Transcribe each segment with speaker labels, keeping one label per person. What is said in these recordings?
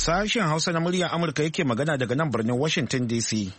Speaker 1: Sashen Hausa na muryar Amurka yake magana daga nan birnin Washington DC.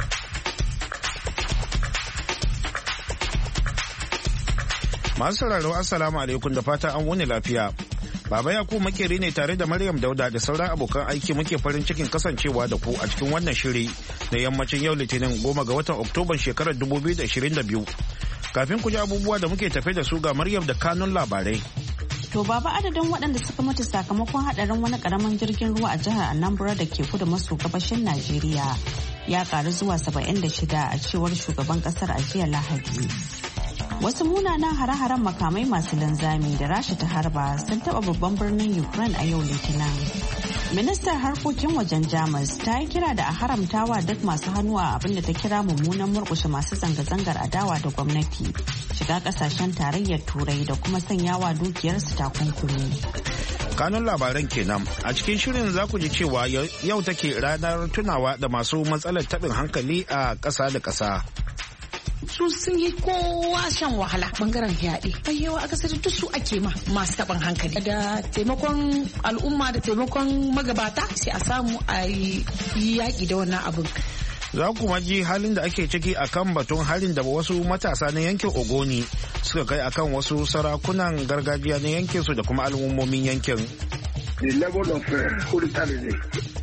Speaker 1: Masu sauraro Assalamu alaikum da fata an wuni lafiya. Baba Yakubu makeri ne tare da Maryam Dauda da sauran abokan aiki muke farin cikin kasancewa da ku a cikin wannan shiri na yammacin yau Litinin 10 ga watan Oktoban shekarar 2022. Kafin ku ji abubuwa da muke tafe da su ga Maryam da kanun labarai.
Speaker 2: To baba, adadin waɗanda suka mutu sakamakon haɗarin wani ƙaramin jirgin ruwa a jihar Anambra da ke kudu maso gabashin Najeriya ya ƙaru zuwa 76 a cewar shugaban ƙasar a jiya Lahadi. Wasu munanan hare-haren makamai masu linzami da Rasha ta harba sun taɓa babban birnin Ukraine a yau Litinin. Ministar harkokin wajen Jamus ta yi kira da a haramtawa duk masu hannu a abin da ta kira mummunan murƙushe masu zanga-zangar adawa da gwamnati shiga ƙasashen tarayyar Turai da kuma sanyawa dukiyarsu takunkumi.
Speaker 1: Kanun labaran kenan a cikin shirin za ku ji cewa yau take ranar tunawa da masu matsalar taɓin hankali a ƙasa da ƙasa.
Speaker 3: Su sun yi kowa shan wahala bangaren yaɗe yawa aka sai duk su ake ma masu taɓin hankali da taimakon al'umma da taimakon magabata sai a samu a yi yaƙi da wannan abin.
Speaker 1: Za kuma ji halin da ake ciki akan batun harin da wasu matasa na yankin Ogoni suka kai akan wasu sarakunan gargajiya na yankin su da kuma al'ummomin yankin.
Speaker 4: The level of brutalism.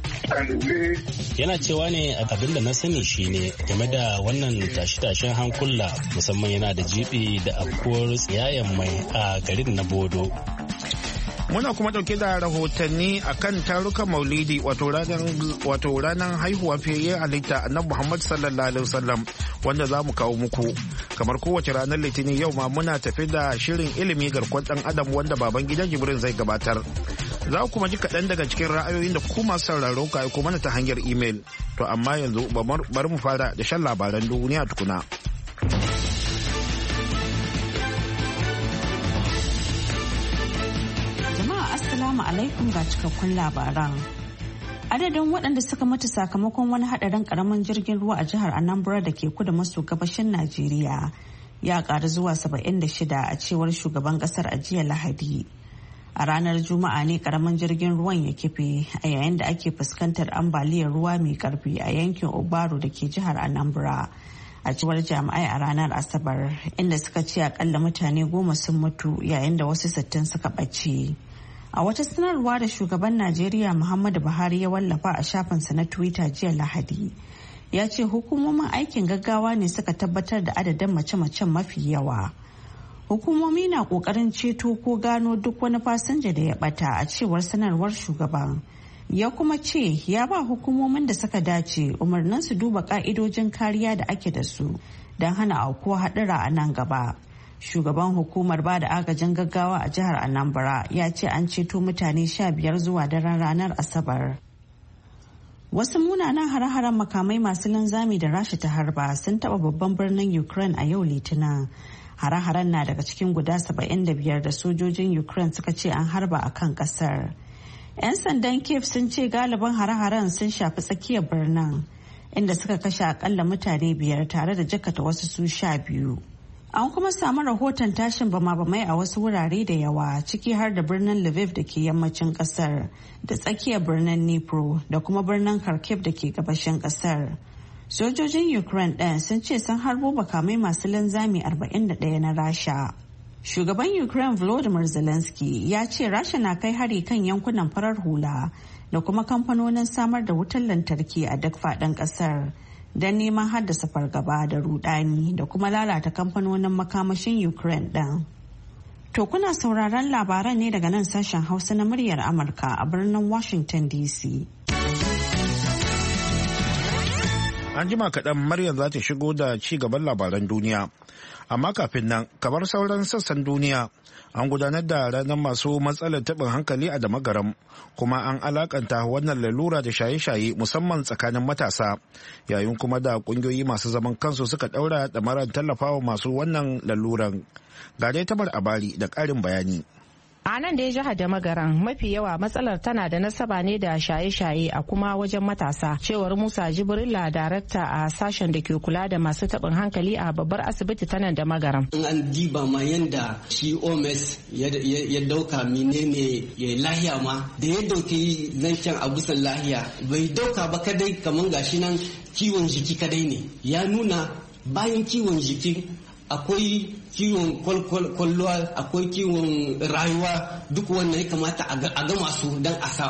Speaker 5: Yana cewa ne abin da na sani shine game da wannan tashe-tashen hankula musamman yana da jibi da afkuwar tsiyayen mai a garin na Bodo.
Speaker 1: Muna kuma dauke da rahotanni akan tarukan maulidi wato ranar haihuwa fiye halitta annabi Muhammad sallallahu alaihi wasallam wanda za mu kawo muku. Kamar kowace ranar Litinin yau ma muna tafi da shirin ilimi garkuwar dan adam wanda baban gidan Jibrin zai gabatar. Za ku kuma ji kaɗan daga cikin ra'ayoyin da ku masu sauraro ka aiko mana ta hanyar imel. To amma yanzu bari mu fara da shan labaran duniya tukuna.
Speaker 2: Jama'a Assalamu alaikum ga cikakkun labaran. Adadin waɗanda suka mutu sakamakon wani haɗarin ƙaramin jirgin ruwa a jihar Anambra da ke kudu maso gabashin Najeriya ya ƙaru zuwa 76 a cewar shugaban ƙasar a jiya Lahadi. A ranar Juma'a ne karamin jirgin ruwan ya kife a yayin da ake fuskantar ambaliyar ruwa mai karfi a yankin Obaru da ke jihar Anambra. A cewar jami'ai a ranar Asabar, inda suka ce akalla mutane 10 sun mutu yayin da wasu 60 suka ɓace. A wata sanarwa da shugaban Najeriya Muhammadu Buhari ya wallafa a shafinsa na Twitter jiya Lahadi, ya ce hukumomin aikin gaggawa ne suka tabbatar da adadin mace-macen mafi yawa. Hukumomi na kokarin ceto ko gano duk wani fasinja da ya bata a cewar sanarwar shugaban. Ya kuma ce ya ba hukumomin da suka dace umarnin su duba ka'idojin kariya da ake da su don hana aukuwa haɗura a nan gaba. Shugaban hukumar ba da agajin gaggawa a jihar Anambra ya ce an ceto mutane 15 zuwa daren ranar Asabar. Wasu munanan hare-haren makamai masu linzami da Rasha ta harba sun taɓa babban birnin Ukraine a yau Litinin. Hare-haren na daga cikin guda 75 da sojojin Ukraine suka ce an harba a kan kasar. 'Yan sandan Kiev sun ce galibin hare-haren sun shafi tsakiyar birnin, inda suka kashe akalla mutane 5 tare da jakata wasu su 12. An kuma samu rahoton tashin bama-bamai a wasu wurare da yawa, ciki har da birnin Lviv da ke yammacin kasar, da tsakiyar birnin Dnipro da kuma birnin Kharkiv da ke gabashin kasar. Sojojin Ukraine ɗin sun ce sun harbo makamai masu linzami 41 na Rasha. Shugaban Ukraine Volodymyr Zelensky ya ce Rasha na kai hari kan yankunan farar hula da kuma kamfanonin samar da wutar lantarki a duk faɗin ƙasar don neman haddasa fargaba da rudani da kuma lalata kamfanonin makamashin Ukraine ɗin. To kuna sauraron labaran ne daga nan sashen Hausa na muryar Amurka a birnin Washington DC.
Speaker 1: An jima kaɗan Maryam za ta shigo da ci gaban labaran duniya. Amma kafin nan, kamar sauran sassan duniya, an gudanar da ranar masu matsalar taɓin hankali a Damagaram, kuma an alakanta wannan lalura da shaye-shaye musamman tsakanin matasa, yayin kuma da ƙungiyoyi masu zaman kansu suka ɗaura ɗamarar tallafawa masu wannan laluran. Ga dai Tamar Abari da ƙarin bayani.
Speaker 6: A nan da ya jihar da magaran mafi yawa matsalar tana da nasaba ne da shaye-shaye a kuma wajen matasa, cewar Musa Jibrilla, darakta a sashen da ke kula da masu taɓin hankali a babbar asibiti ta nan da magaran.
Speaker 7: In an diba ma yanda shi OMS ya dauka menene ya lahiya ma da ya dauki zancen abusan lahiya bai dauka ba kadai kaman gashi nan kiwon jiki kadai ne, ya nuna bayan kiwon jiki akwai kiwon kwallowa, akwai kiwon rayuwa, duk wannan ya kamata a gama su don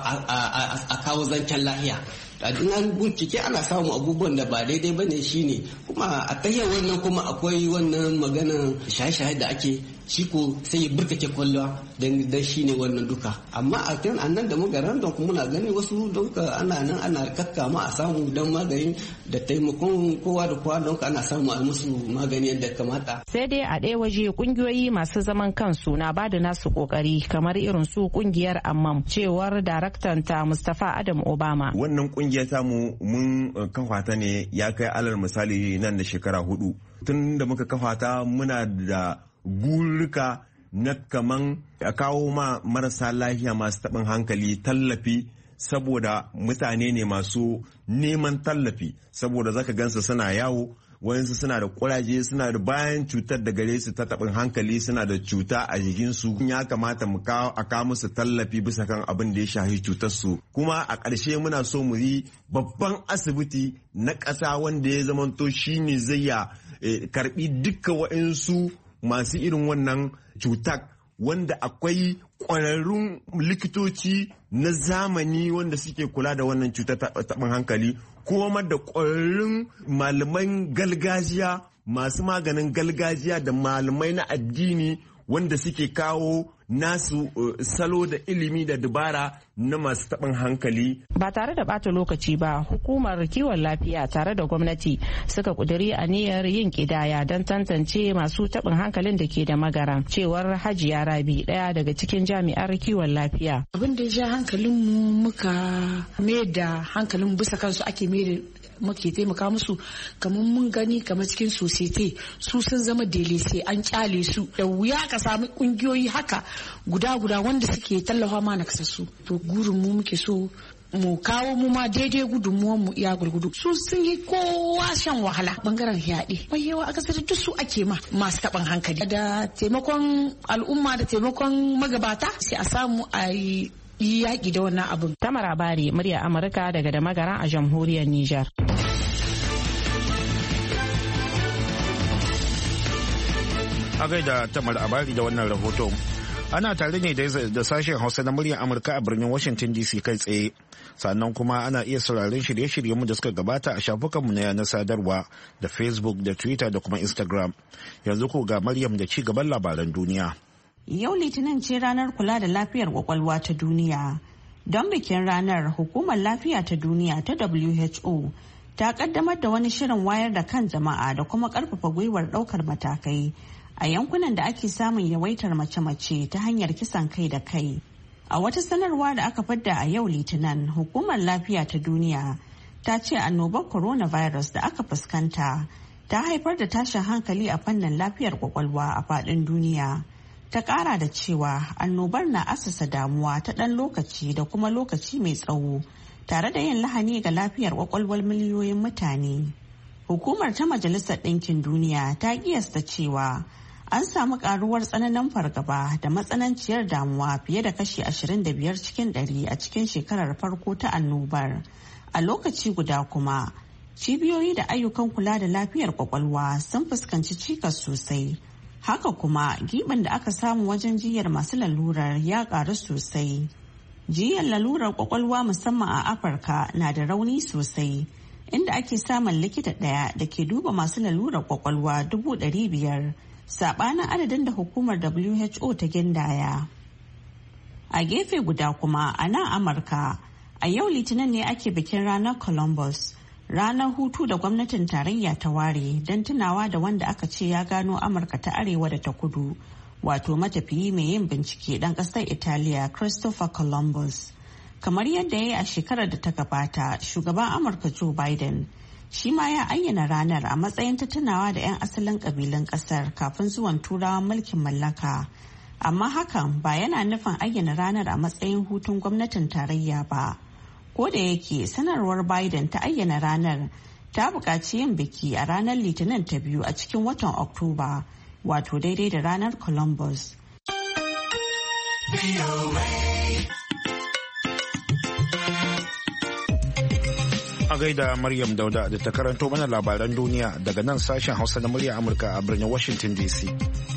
Speaker 7: a kawo zancen lahiya. In an bincike ana samun abubuwan da ba daidai ba ne, shine kuma a tahiyar wannan kuma akwai wannan maganan shaye-shaye da ake shi ko sai ya burkace kwallo dan shi ne wannan duka. Amma a kan annan da magaran don muna gani wasu don ana nan ana kakkama a samu don magani da taimakon kowa da kowa don ana samu a musu magani yadda kamata.
Speaker 6: Sai dai a ɗaya waje kungiyoyi masu zaman kansu na bada nasu kokari kamar irin su kungiyar Ammam, cewar daraktan ta Mustapha Adam Obama.
Speaker 8: Wannan kungiyar tamu mun kafa ta ne ya kai alal misali nan da shekara 4. Tun da muka kafa ta muna da gurika na kaman a kawo ma marasa lafiya masu taɓin hankali tallafi, saboda mutane ne masu neman tallafi, saboda zaka gansu suna yawo, wayansu suna da kuraje, suna da bayan cutar da gare su ta taɓin hankali suna da cuta a jikinsu. Ya kamata mu kawo musu tallafi bisa kan abin da ya shafi cutar su. Kuma a ƙarshe muna so mu yi babban asibiti na ƙasa wanda ya zamanto shine zai ya karbi dukkan wa'insu masu irin wannan cutar, wanda akwai ƙwararrun likitoci na zamani wanda suke kula da wannan cutar taɓin hankali, kuma da ƙwararrun malaman gargajiya masu maganin gargajiya da malamai na addini wanda suke kawo nasu salo da ilimi da dabara na masu taɓin hankali.
Speaker 6: Ba tare da ɓata lokaci ba, hukumar kiwon lafiya tare da gwamnati suka ƙudiri aniyar yin ƙidaya don tantance masu taɓin hankalin da ke da magara, cewar Hajiya Rabi, ɗaya daga cikin jami'ar kiwon lafiya.
Speaker 3: Abin da ya ja hankalinmu muka mai da hankalin bisa kansu ake mai da muke taimaka musu, kamar mun gani kamar cikin society su sun zama delese, an kyale su, da wuya ka samu kungiyoyi haka guda wanda suke tallafa ma nakasassu. To gurin mu muke so mu kawo mu ma daidai gudunmuwan mu iya gurgudu. Su sun yi kowa shan wahala bangaren yaɗe, mai yawa a kasar duk su ake ma masu taɓin hankali. Da taimakon al'umma da taimakon magabata sai a samu a yi yaƙi da wannan abin.
Speaker 6: Tamara Bari, murya Amurka daga da magara a jamhuriyar Nijar.
Speaker 1: A gaida Tamar Abari da wannan rahoton. Ana tare ne da sashen Hausa na muryar Amurka a birnin Washington DC kai tsaye. Sannan kuma ana iya sauraron shirye-shiryenmu da suka gabata a shafukanmu na yanar sadarwa da Facebook da Twitter da kuma Instagram. Yanzu ko ga Maryam da ci gaban labaran duniya.
Speaker 2: Yau Litinin ce ranar kula da lafiyar kwakwalwa ta duniya. Don bikin ranar, Hukumar Lafiya ta Duniya ta WHO ta kaddamar da wani shirin wayar da kan jama'a da kuma karfafa gwiwar daukar matakai a yankunan da ake samun yawaitar mace-mace ta hanyar kisan kai da kai. A wata sanarwa da aka fadda a yau Litinin, Hukumar Lafiya ta Duniya ta ce annobar coronavirus da aka fuskanta ta haifar da tashin hankali a fannin lafiyar kwakwalwa a faɗin duniya. Ta ƙara da cewa annobar na asasa damuwa ta ɗan lokaci da kuma lokaci mai tsawo, tare da yin lahani ga lafiyar kwakwalwar miliyoyin mutane. Hukumar ta Majalisar Ɗinkin Duniya ta kiyasta cewa an samu karuwar tsananin fargaba da matsananciyar damuwa fiye da kashi 25 cikin 100 a cikin shekarar farko ta annobar. A lokaci guda kuma, cibiyoyi da ayyukan kula da lafiyar kwakwalwa sun fuskanci cikas sosai. Haka kuma, giɓin da aka samu wajen jiyyar masu lalurar ya ƙaru sosai. Jiyyar lalurar kwakwalwa musamman a Afirka na da rauni sosai, inda ake samun likita ɗaya da ke duba masu lalurar kwakwalwa 500,000, saɓanin adadin da hukumar WHO ta gindaya. A gefe guda kuma, a nan Amurka, a yau Litinin ne ake bikin ranar Columbus, ranar hutu da gwamnatin tarayya ta ware don tunawa da wanda aka ce ya gano Amurka ta arewa da ta kudu, wato matafiyi mai yin bincike ɗan ƙasar Italiya Christopher Columbus. Kamar yadda ya yi a shekarar da ta gabata, shugaban Amurka Joe Biden shi ma ya ayyana ranar a matsayin ta tunawa da 'yan asalin ƙabilun ƙasar kafin zuwan turawan mulkin mallaka. Amma hakan ba yana nufin ayyana ranar a matsayin hutun gwamnatin tarayya ba. Ko da yake sanarwar Biden ta ayyana ranar ta buƙaci yin biki a ranar Litinin ta 2 a cikin watan Oktoba, wato daidai da ranar Columbus.
Speaker 1: A gaida Maryam Dauda da ta karanto mana labaran duniya daga nan sashen Hausa na murya Amurka a birnin Washington DC.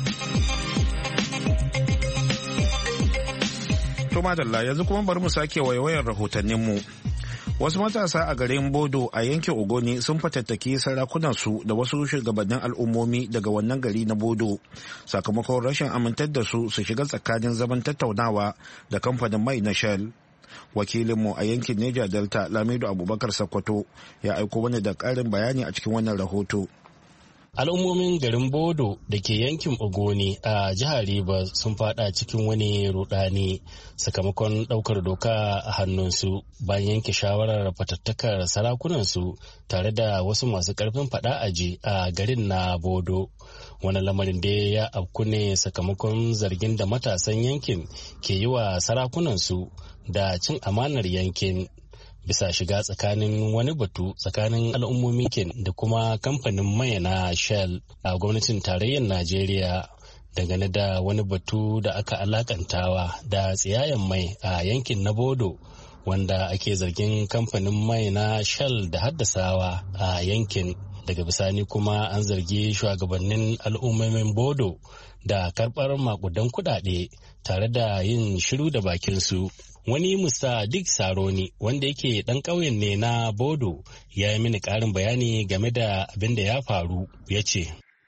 Speaker 1: To madalla, yanzu kuma bari mu sake waiwayar rahotanninmu. Wasu matasa a garin Bodo a yankin Ogoni sun fatattaki sarakunansu da wasu shugabannin al'ummomi daga wannan gari na Bodo sakamakon rashin amintar da su shiga tsakanin zaman tattaunawa da kamfanin mai na Shell. Wakilinmu a yankin Niger Delta Lamido Abubakar Sokoto ya aiko wani da ƙarin bayani a cikin wannan rahoto.
Speaker 5: Al'ummomin garin Bodo da ke yankin Ogoni a jihar Rivers sun fada cikin wani rudani sakamakon daukar doka a hannunsu bayan yanke shawarar fatattakar sarakunansu tare da wasu masu karfin fada aji a garin na Bodo. Wani lamarin da ya afku ne sakamakon zargin da matasan yankin ke yi wa sarakunansu da cin amanar yankin. Bisa shiga tsakanin wani batu tsakanin al'ummomin da kuma kamfanin mai na Shell a gwamnatin tarayyar Najeriya dangane da wani batu da aka alakantawa da tsiyayen mai a yankin na Bodo wanda ake zargin kamfanin mai na Shell da haddasawa a yankin. Daga bisani kuma an zargi shugabannin al'ummomin Bodo da karɓar makudan kuɗaɗe tare da yin shiru da bakinsu. Wani Musa Dick Saroni wanda yake ɗan ƙauyen ne na Bodo ya yi mini ƙarin bayani game da abin da ya faru. Ya ce,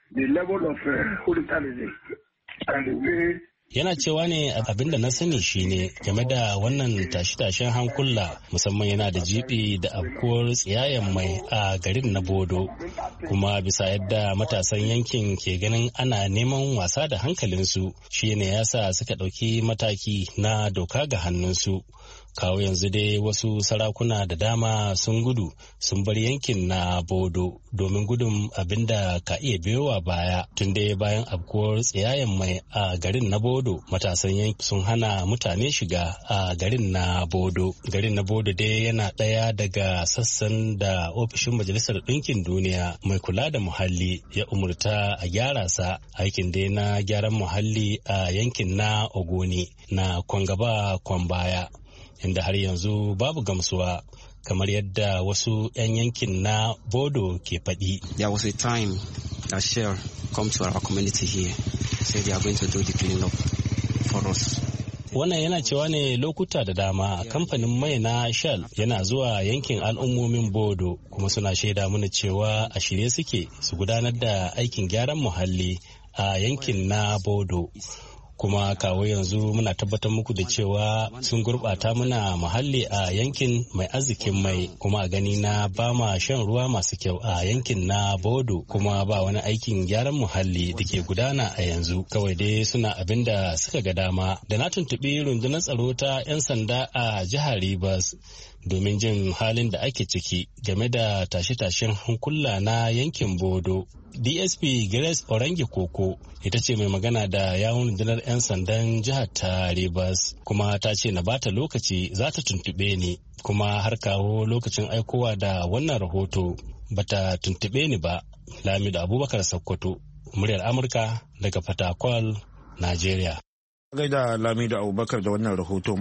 Speaker 5: yana cewa ne abin da na sani shine game da wannan tashe-tashen hankula musamman yana da jibi da afkuwar tsiyayen mai a garin na Bodo, kuma bisa yadda matasan yankin ke ganin ana neman wasa da hankalinsu shi ne yasa suka ɗauki mataki na doka ga hannunsu. Kawo yanzu dai wasu sarakuna da dama sun gudu sun bar yankin na Bodo domin gudun abin da ka iya biyowa baya. Tun dai bayan afkuwar tsiyayen mai a garin na Bodo, matasan yankin sun hana mutane shiga a garin na Bodo. Garin na Bodo dai yana ɗaya daga sassan da ofishin Majalisar Ɗinkin Duniya mai kula da muhalli ya umurta a gyara sa. Aikin dai na gyaran muhalli a yankin na Ogoni na kwangaba kwan baya, inda har yanzu babu gamsuwa kamar yadda wasu 'yan yankin na Bodo ke faɗi.
Speaker 7: There was a time that Shell come to our community here, say they are going to do the cleaning up for us.
Speaker 5: Wannan yana cewa ne lokuta da dama kamfanin mai na Shell yana zuwa yankin al'ummomin Bodo kuma suna shaida mana cewa a shirye suke su gudanar da aikin gyaran muhalli a yankin na Bodo. Kuma kawo yanzu muna tabbatar muku da cewa sun gurɓata muna muhalli a yankin mai arzikin mai, kuma a gani na ba ma shan ruwa masu kyau a yankin na Bodo, kuma ba wani aikin gyaran muhalli da ke gudana a yanzu. Kawai dai suna abin da suka ga dama. Da na tuntuɓi rundunar tsaro ta 'yan sanda a jihar Rivers domin jin halin da ake ciki game da tashe-tashen hankula na yankin Bodo. DSP Grace Orange Koko ita ce mai magana da yawun rundunar 'yan sandan jihar ta Rivers, kuma ta ce na bata lokaci za ta tuntube ni, kuma har kawo lokacin aikowa da wannan rahoto bata tuntube ni ba. Lamido Abubakar Sokoto, muryar Amurka daga Fatakwal, Najeriya.
Speaker 1: Gaida Lamido Abubakar da wannan rahoto.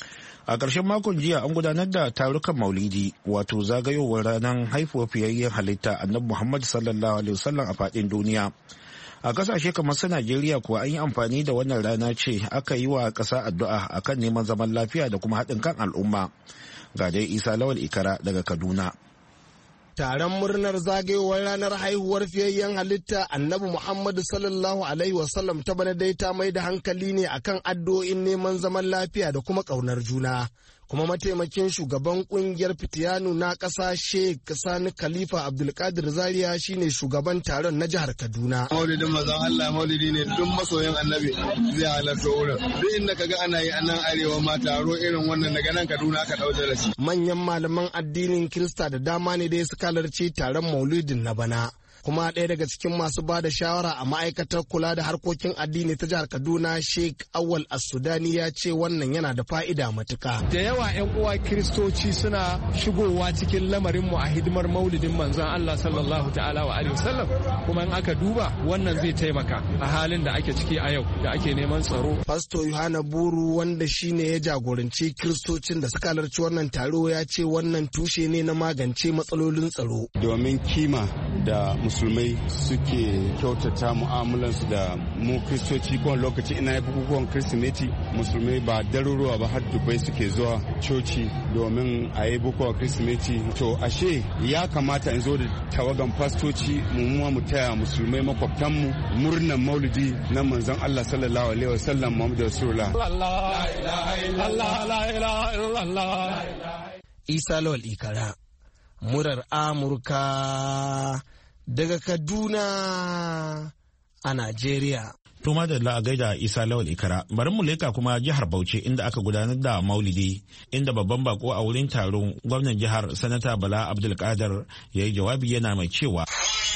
Speaker 1: A ƙarshen makon jiya an gudanar da tarukan maulidi, wato zagayowar ranar haifuwar fiyayyen halitta annabi Muhammad sallallahu alaihi wasallam a faɗin duniya. A ƙasashe kamar su Najeriya kuwa an yi amfani da wannan rana ce aka yi wa ƙasa addu'a akan neman zaman lafiya da kuma haɗin kan al'umma. Ga dai Isa Lawal Ikara daga Kaduna.
Speaker 9: Taron murnar zagayowar ranar haihuwar fiyayyen halitta annabi Muhammadu sallallahu alaihi wasallam ta bana dai ta mai da hankali ne akan addu'o'in neman zaman lafiya da kuma ƙaunar juna. Kuma mataimakin shugaban kungiyar fitiyanu na ƙasa Sheikh Sani Khalifa Abdulkadir Zaria shine shugaban taron na jihar Kaduna.
Speaker 10: Maulidin mazan Allah maulidi ne duk masoyin annabi zai halarta wurin. Duk inda kaga ana yi a nan arewa ma taro irin wannan daga nan Kaduna aka ɗauke da shi.
Speaker 9: Manyan malaman addinin Kirista da dama ne dai suka halarci taron maulidin na bana. kuma ɗaya daga cikin masu ba da shawara a ma'aikatar kula da harkokin addini ta jihar Kaduna Sheikh Awal As-Sudani ya ce wannan yana da fa'ida matuka.
Speaker 11: Da yawa 'yan uwa Kiristoci suna shigowa cikin lamarin mu a hidimar maulidin manzon Allah sallallahu ta'ala wa alihi wasallam, kuma in aka duba wannan zai taimaka a halin da ake ciki a yau da ake neman tsaro.
Speaker 9: Pastor Yohana Buru wanda shine ya jagoranci Kiristocin da suka halarci wannan taro ya ce wannan tushe ne na magance matsalolin tsaro.
Speaker 12: Domin kima da musulmai suke kyautata mu'amalansu da mu Kiristoci kowane lokaci ina bukukuwan Kirsimeti musulmai ba daruruwa ba har Dubai suke zuwa coci domin a yi bukukuwan Kirsimeti. To ashe ya kamata in zo da tawagan fastoci mu taya musulmai makwabtanmu murnan maulidi na manzon Allah sallallahu alaihi wasallam Muhammadu Rasulullah.
Speaker 9: Isa Lawal Ikara, murar Amurka daga Kaduna a Najeriya.
Speaker 1: To madalla a gaida Isa Lawal Ikara. Bari mu leka kuma jihar Bauchi inda aka gudanar da Maulidi, inda babban bako a wurin taron gwamnan jihar Sanata Bala Abdulkadir ya yi jawabi yana mai cewa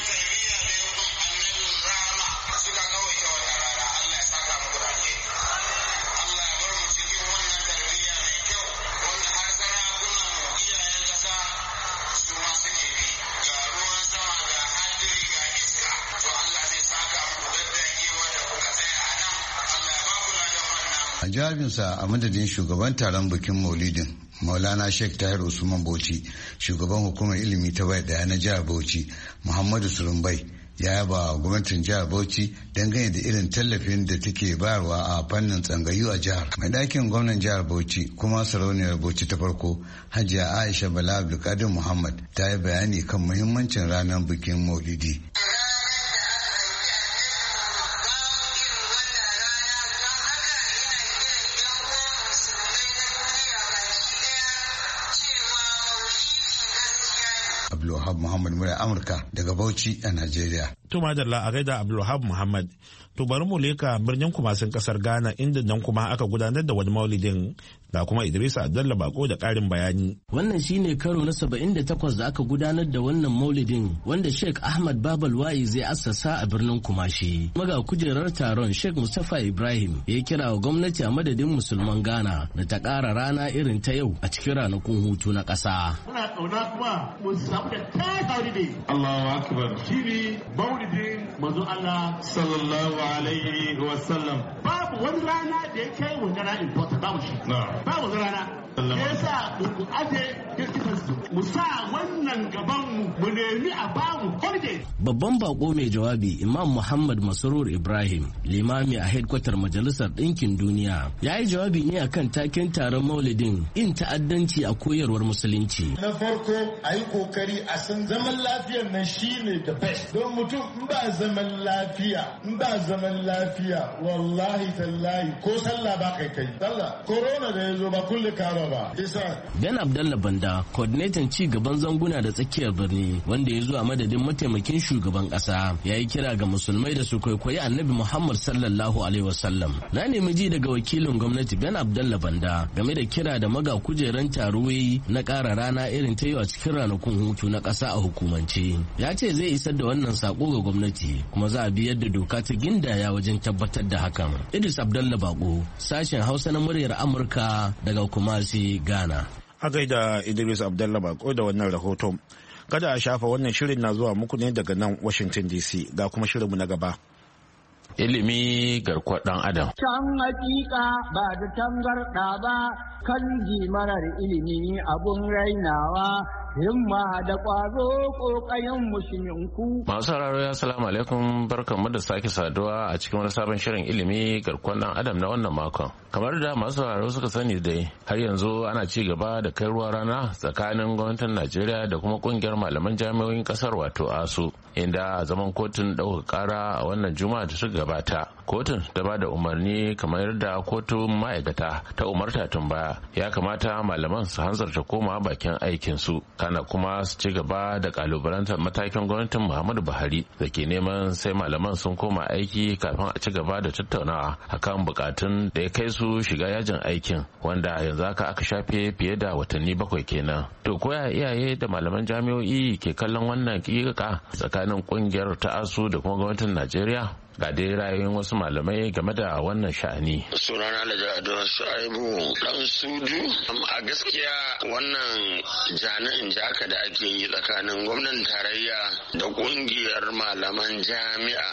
Speaker 13: a jawabinsa a madadin shugaban taron bikin maulidin maulana sheikh tahir usman bauchi shugaban hukumar ilimi ta bai daya na jihar bauchi muhammadu surumbai ya yaba gwamnatin jihar bauchi dangane da irin tallafin da take bayarwa a fannin tsangayu a jihar. Mai ɗakin gwamnan jihar bauchi kuma sarauniyar bauchi ta farko hajiya aisha bala abdulkadir muhammad ta yi bayani kan muhimmancin ranar bikin maulidi. Abdulwahab Muhammad Mura Amurka daga Bauchi a Najeriya.
Speaker 1: To madalla a gaida Abdulwahab Muhammad. To bari mu leka birnin Kumasin kasar Ghana inda nan kuma aka gudanar da wani maulidin da kuma Idris Abdalla Bako da ƙarin bayani.
Speaker 14: Wannan shine karo na 78 da aka gudanar da wannan maulidin wanda Sheikh Ahmad Babal Wa'i zai assasa a birnin Kumashi. Maga kujerar taron Sheikh Mustapha Ibrahim ya kira wa gwamnati a madadin musulman Ghana da ta ƙara rana irin ta yau a cikin ranakun hutu na ƙasa.
Speaker 15: Muna ƙauna kuma mu samu da kai Allahu Akbar. Shiri maulidin manzon Allah sallallahu alaihi wa sallam. Babu wani rana da ya kai wani rana important babu shi. Ba wani rana. Me yasa mu aje kirkitarsu mu sa wannan gaban mu nemi a bamu holiday.
Speaker 14: Babban bako mai jawabi Imam Muhammad Masrur Ibrahim limami a headquarter Majalisar Ɗinkin Duniya ya yi jawabi ne akan taken taron maulidin in ta'addanci a koyarwar musulunci.
Speaker 16: Na farko a yi kokari a san zaman lafiyar nan shine the best. Don mutum in ba zaman lafiya wallahi tallahi ko sallah ba kai. Sallah corona da ya zo ba kulle karo ba.
Speaker 14: Ben Abdallah Banda, coordinator ci gaban zanguna da tsakiyar birni wanda ya zo a madadin mataimakin shugaban kasa ya yi kira ga musulmai da su kwaikwayi Annabi Muhammad sallallahu alaihi wasallam. Na nemi ji daga wakilin gwamnati Ben Abdallah Banda game da kira da maga kujeran taruwayi na ƙara rana irin ta yau a cikin ranakun hutu na ƙasa a hukumance. Ya ce zai isar da wannan sako ga gwamnati kuma za a bi yadda doka ta gindaya wajen tabbatar da hakan. Idris Abdallah Bako, sashen Hausa na muryar Amurka daga Kumasi, Ghana.
Speaker 1: A gaida Idris Abdallah Bako da wannan rahoton. Kada a shafa wannan shirin na zuwa muku ne daga nan Washington DC ga kuma shirinmu na gaba.
Speaker 17: Ilimi garkuwar ɗan Adam.
Speaker 18: Can hakika ba da tangarɗa ba kan marar ilimi abun rainawa. Himma da ƙwazo ƙoƙayen musulminku.
Speaker 17: Masu sauraro ya salamu alaikum barkanmu da sake saduwa a cikin wani sabon shirin ilimi garkuwar ɗan adam na wannan makon. Kamar da masu sauraro suka sani dai har yanzu ana ci gaba da kai ruwa rana tsakanin gwamnatin Najeriya da kuma ƙungiyar malaman jami'o'in ƙasar wato ASU inda a zaman kotun ɗaukaka ƙara a wannan juma'a da suka gabata. Kotun ta ba da umarni kamar yadda kotun ma'aikata ta umarta tun baya ya kamata malaman su hanzarta koma bakin aikinsu. kana kuma su ci gaba da kalubalantar matakin gwamnatin Muhammadu Buhari da ke neman sai malaman sun koma aiki kafin a ci gaba da tattaunawa akan bukatun da ya kai su shiga yajin aikin wanda yanzu haka aka shafe fiye da watanni 7 kenan. To koya iyaye da malaman jami'o'i ke kallon wannan kika tsakanin kungiyar ta ASU da kuma gwamnatin Najeriya? Ga dai rayuwar wasu malamai game da wannan sha'ani.
Speaker 19: Sunana da Ado Shu'aibu dan Sudu. A gaskiya wannan jani'in jaka da ake yi tsakanin gwamnatin tarayya da kungiyar malaman jami'a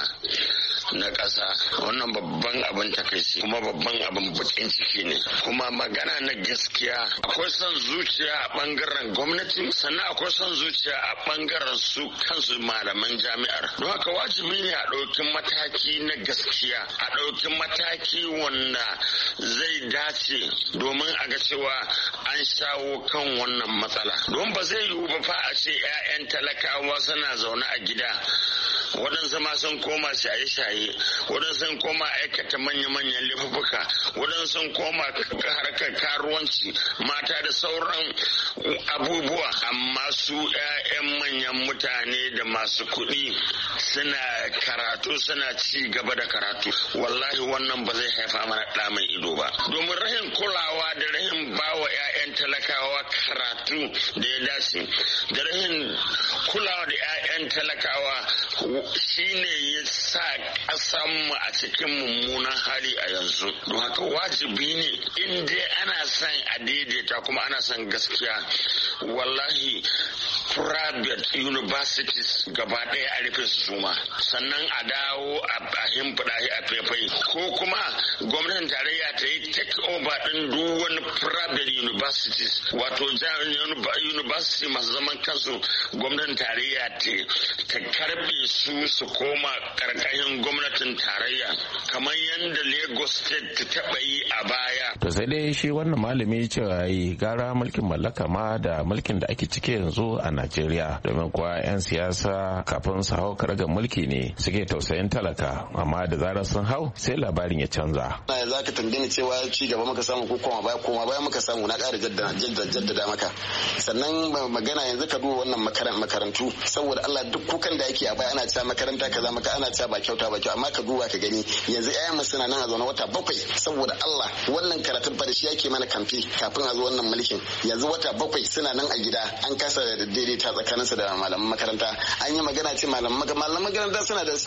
Speaker 19: na ƙasa, wannan babban abin takaici kuma babban abin bakin ciki ne. Kuma magana na gaskiya, akwai son zuciya a bangaren gwamnati, sannan akwai son zuciya a bangaren su kansu malaman jami'ar. Don haka wajibi ne a ɗauki mataki na gaskiya, a ɗauki mataki wanda zai dace domin a ga cewa an shawo kan wannan matsala. Don ba zai yiwu ba fa a ce 'ya'yan talakawa suna zaune a gida, waɗansu ma sun koma shaye-shaye, waɗansu sun koma aikata manya-manyan laifuka, waɗansu sun koma harkar karuwanci, mata da sauran abubuwa, amma su 'ya'yan manyan mutane da masu kuɗi suna karatu, suna ci gaba da karatu. Wallahi wannan ba zai haifa mana ɗa mai ido ba, domin rahin kulawa da rahin bawa 'ya'yan talakawa karatu da ya dace, da rahin kulawa da 'ya'yan talakawa shine ya sa ƙasanmu a cikin mummunan hali a yanzu. Don haka wajibi ne in dai ana son a daidaita kuma ana son gaskiya, wallahi private universities gaba ɗaya a rufe su suma, sannan a dawo a himfiɗa a faifai, ko kuma gwamnatin tarayya ta yi take over ɗin duk wani private universities, wato university masu zaman kansu, gwamnatin tarayya ta karɓe su koma ƙarƙashin gwamnatin tarayya kamar yadda Lagos State ta taɓa yi a baya.
Speaker 17: To sai dai shi wannan malami cewa yi gara mulkin mallaka ma da mulkin da ake cike yanzu a Najeriya, domin kuwa 'yan siyasa kafin su hau karagar mulki ne suke tausayin talaka, amma da zarar sun hau sai labarin ya canza.
Speaker 20: Za ka tambaye ni cewa ci gaba muka samu ko koma baya muka samu, na ƙara jaddada maka. Sannan magana yanzu ka duba wannan makarantu, saboda Allah duk kukan da yake a baya ana cewa makaranta kaza maka ana cewa ba kyauta, amma ka duba ka gani yanzu ƴaƴan suna nan a zaune wata 7, saboda Allah wannan karatun fa da shi yake mana kamfe kafin a zo wannan mulkin. Yanzu wata 7 suna nan a gida, an kasa daidaita tsakaninsu da malaman makaranta. An yi magana ce malaman makaranta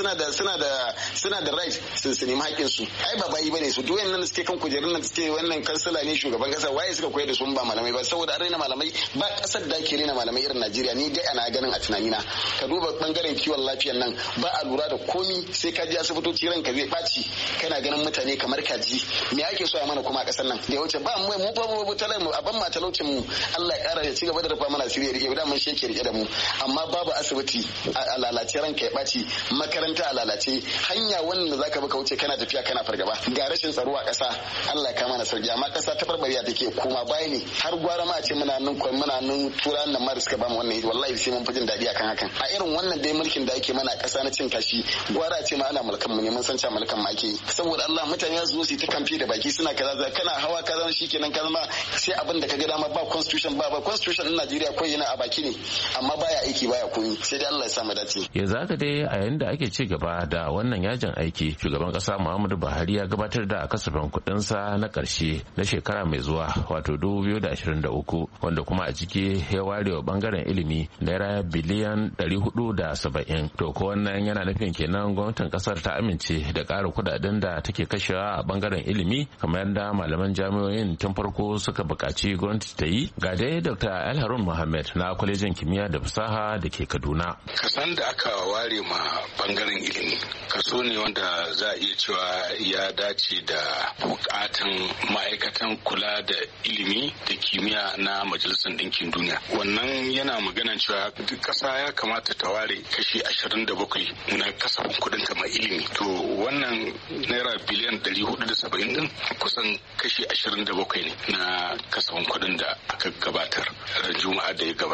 Speaker 20: suna da right su nemi haƙƙin su. Ai ba bayi bane su, duk wannan suke kan kujerun nan suke wannan kansila ne, shugaban kasa, waye suka koyar da su ba malamai ba, saboda an raina malamai. Ba kasar da ake raina malamai irin Najeriya, ni dai ana ganin a tunanina. Ka duba bangaren kiwon lafiyar nan, ba a lura da komi, sai ka ji asibitoci ranka zai ɓaci, kana ganin mutane kamar kaji. Me ake so a mana kuma a kasar nan da ya wuce ba mu a ban ma talaucin mu, Allah ya kara ya ci gaba da rufa mana asiri ya rike da mun sheke rike da mu, amma babu asibiti a lalace, ranka ya ɓaci, makaranta a lalace, hanya wannan da zaka bi ka wuce kana tafiya kana fargaba, ga rashin tsaro a ƙasa. Allah ya kama na sauki, amma ƙasa ta barbariya take koma baya ne, har gwara ma a ce muna nan turan nan ma da suka ba mu wannan, wallahi sai mun fi jin daɗi akan hakan. A irin wannan dai mulkin da ake mana ƙasa na cin kashi, gwara ce ma ana mulkan mu ne, mun san cewa mulkan ma ake yi, saboda Allah mutane su zo su ta kamfe da baki suna kaza, kana hawa kaza shikenan ka zama sai abin da ka ga dama. Ba constitution ba constitution din Najeriya ko yana a baki ne, amma baya aiki baya koyi, sai dai Allah ya sa mu dace.
Speaker 17: Yanzu haka dai a yayin da ake ci gaba da wannan yajin aiki, shugaban kasa Muhammadu Buhari ya gabatar da kasafin kuɗin sa na ƙarshe na shekara mai zuwa, wato 2023, wanda kuma a ciki ya ware wa bangaren ilimi naira biliyan 470. To ko wannan yana nufin kenan gwamnatin kasar ta amince da ƙara kuɗaɗen da take kashewa a bangaren ilimi kamar yadda malaman jami'o'in tun farko suka buƙaci gwamnati ta yi? Ga dai Dr. Alharun Muhammad na kwalejin kimiyya da fasaha da ke Kaduna.
Speaker 21: Kasan da aka ware ma bangaren ilimi kaso ne wanda za a iya cewa ya dace da bukatan ma'aikatan kula da ilimi da kimiyya na Majalisar Ɗinkin Duniya. Wannan yana maganan cewa duk ƙasa ya kamata ta ware kashi 27 na kasafin kuɗin ta mai ilimi. To wannan naira biliyan 470 din kusan kashi 27 ne na kasafin kuɗin da aka gabatar ran Juma'a da ya gabata.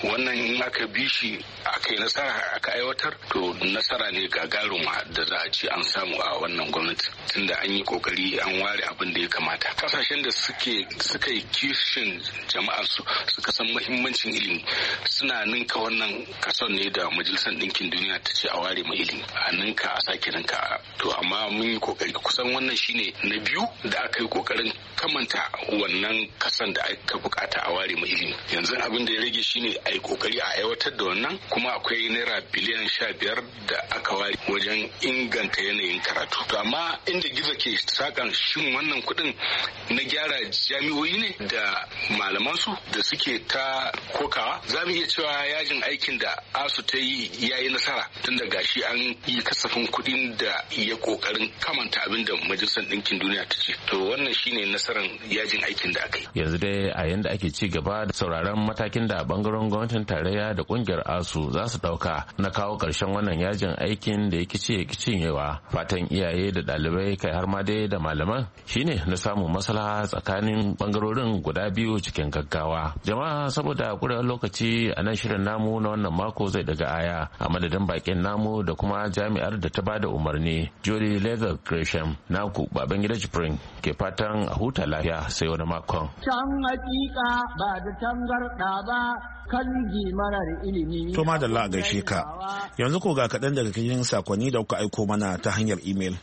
Speaker 21: wannan in aka bi shi aka yi nasara aka aiwatar to nasara ne gagaruma da za a ce an samu a wannan gwamnati tunda an yi kokari an ware abin da ya kamata. Kasashen da suka yi kishin jama'ar su suka san muhimmancin ilimi suna ninka wannan kason ne da majalisar ɗinkin duniya ta ce a ware ma ilimi a ninka a sake ninka. To amma mun yi kokari kusan wannan shine na biyu da aka yi kokarin kamanta wannan kasan da aka bukata a ware ma ilimi. Yanzu abin da ya rage shine a yi kokari a aiwatar da wannan, kuma akwai naira biliyan 15 da aka ware wajen inganta yanayin karatu. To amma inda gizo ke sakan shin wannan kuɗin na gyara jami'o'i ne da malaman su da suke ta kokawa? Za mu iya cewa yajin aikin da ASU ta yi yayi nasara tun da gashi an yi kasafin kuɗin da ya kokarin kamanta abin da majalisar ɗinkin duniya ta ce. To wannan shine nasarar yajin aikin da aka yi.
Speaker 17: Yanzu dai a yanda ake ci gaba da sauraron matakin da bangaren gwamnatin tarayya da kungiyar ASU za su dauka na kawo karshen wannan yajin aikin da ya kici cinyewa. Fatan iyaye da ɗalibai kai har ma dai da malaman shine na samun maslaha tsakanin bangarorin guda biyu cikin gaggawa. Jama'a saboda kurewar lokaci a nan shirin namu na wannan mako zai daga aya a madadin bakin namu da kuma jami'ar da ta bada umarni Jody Leather Gresham naku Babangida Jibrin ke fatan a huta lafiya sai wani makon.
Speaker 18: Can hakika ba da tangarda ba kan marar ilimi.
Speaker 1: To madalla a gaishe ka. Yanzu ko ga kaɗan daga cikin sakonni da kuka aiko mana ta hanyar imel.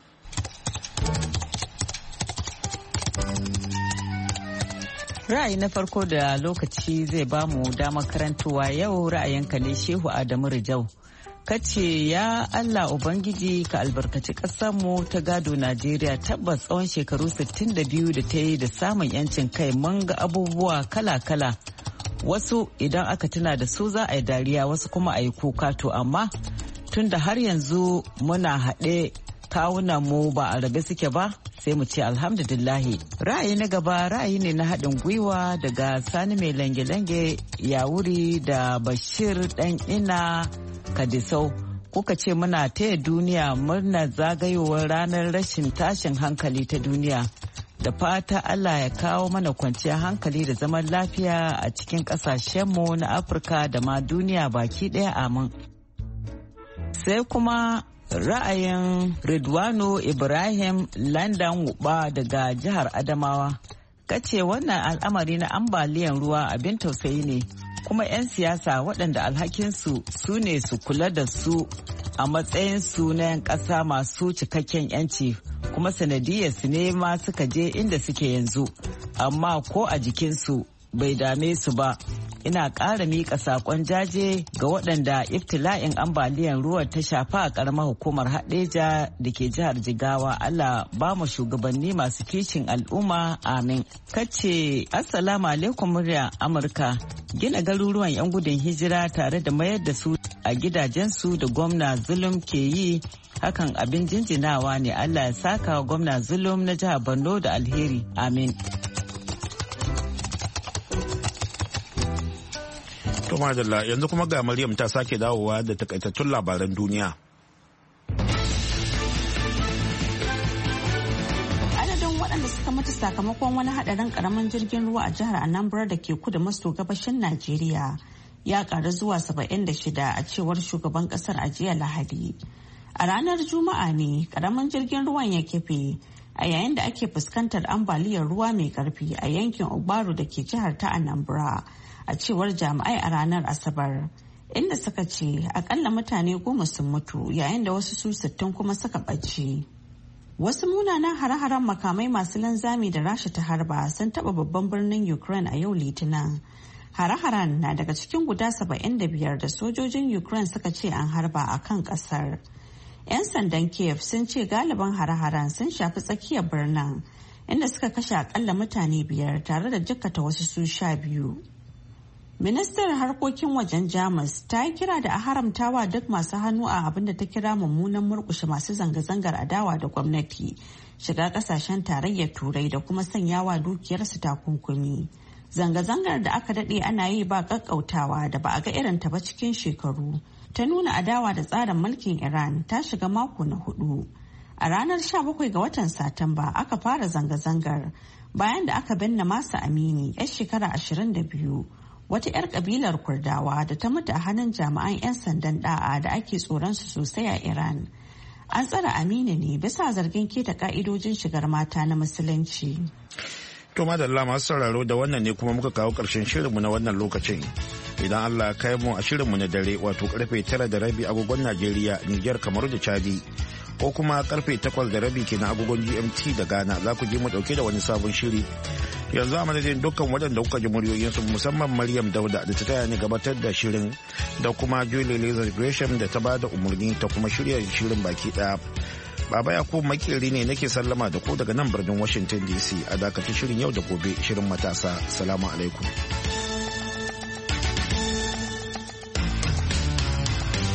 Speaker 4: Ra'ayi na farko da lokaci zai bamu damar karantowa yau ra'ayinka ne Shehu Adamu Rijau. Kace ya Allah Ubangiji ka albarkaci ƙasarmu ta gado Najeriya, tabbas tsawon shekaru 62 da ta yi da samun 'yancin kai mun ga abubuwa kala-kala. Wasu idan aka tuna da su za a yi dariya, wasu kuma a yi kuka, to amma tun da har yanzu muna haɗe kawunan mu ba a rabe suke ba, sai mu ce alhamdulillahi. Ra'ayi na gaba ra'ayi ne na haɗin gwiwa daga Sani mai lange-lange Yawuri da Bashir ɗan ina Kadisau. Kuka ce muna taya duniya murnar zagayowar ranar rashin tashin hankali ta duniya. Da fata Allah ya kawo mana kwanciyar hankali da zaman lafiya a cikin ƙasashenmu na Afirka da ma duniya baki ɗaya, amin. Sai kuma ra'ayin Ridwano Ibrahim Landan Wuba daga jihar Adamawa. Kace wannan al'amari na ambaliyan ruwa abin tausayi ne, kuma 'yan siyasa waɗanda alhakinsu su ne su kula da su a matsayinsu na 'yan ƙasa masu cikakken 'yanci, kuma sanadiyarsu ne ma suka je inda suke yanzu, amma ko a jikinsu bai dame su ba. Ina ƙara miƙa saƙon jaje ga waɗanda iftila'in ambaliyan ruwan ta shafa a ƙaramar hukumar Haɗeja da ke jihar Jigawa. Allah ba mu shugabanni masu kishin al'umma, amin. Kace assalamu alaikum murya Amurka. Gina garuruwan 'yan gudun hijira tare da mayar da su a gidajensu da gwamna Zulum ke yi, hakan abin jinjinawa ne. Allah ya saka wa gwamna Zulum na jihar Borno da alheri, amin.
Speaker 1: To madalla, yanzu kuma ga Maryam ta sake dawowa da takaitattun labaran duniya.
Speaker 2: Adadin waɗanda suka mutu sakamakon wani haɗarin ƙaramin jirgin ruwa a jihar Anambra da ke kudu maso gabashin Najeriya ya ƙaru zuwa 76 a cewar shugaban ƙasar a jiya Lahadi. A ranar Juma'a ne ƙaramin jirgin ruwan ya kife a yayin da ake fuskantar ambaliyar ruwa mai ƙarfi a yankin Ogbaru da ke jihar ta Anambra. A cewar jami'ai a ranar Asabar, inda suka ce akalla mutane 10 sun mutu yayin da wasu su 60 kuma suka ɓace. Wasu munanan hare-haren makamai masu linzami da Rasha ta harba sun taɓa babban birnin Ukraine a yau Litinin. Hare-haren na daga cikin guda 75 da sojojin Ukraine suka ce an harba a kan ƙasar. 'Yan sandan Kiev sun ce galiban hare-haren sun shafi tsakiyar birnin, inda suka kashe akalla mutane 5 tare da jikkata wasu su 12. Ministar harkokin wajen Jamus ta yi kira da a haramtawa duk masu hannu a abin da ta kira mummunan murkushe masu zanga-zangar adawa da gwamnati shiga kasashen tarayyar Turai da kuma sanyawa dukiyarsu takunkumi. Zanga-zangar da aka daɗe ana yi ba ƙaƙƙautawa da ba a ga irinta ba cikin shekaru ta nuna adawa da tsarin mulkin Iran ta shiga mako na 4. A ranar 17 ga watan Satumba aka fara zanga-zangar bayan da aka binne Masa Amini 'yar shekara 22 wata 'yar kabilar Kurdawa da ta mutu a hannun jami'an 'yan sandan da'a da ake tsoron su sosai a Iran. An tsare Aminu ne bisa zargin keta ka'idojin shigar mata na musulunci.
Speaker 1: To madalla masu sauraro da wannan ne kuma muka kawo ƙarshen shirinmu na wannan lokacin. Idan Allah ya kai mu a shirinmu na dare wato karfe 9:30 agogon Najeriya, Nijar, Kamaru da Chadi. Ko kuma karfe 8:30 kenan agogon GMT da Ghana za ku ji mu dauke da wani sabon shiri. Yanzu a madadin dukkan waɗanda kuka ji muryoyinsu musamman Maryam Dauda da ta taya ni gabatar da shirin da kuma Julie Lazar Gresham da ta bada umarni ta kuma shirya shirin baki ɗaya. Baba Yakubu Makeri ne nake sallama da ku daga nan birnin Washington DC a dakatar shirin yau da gobe shirin matasa. Salamu alaikum.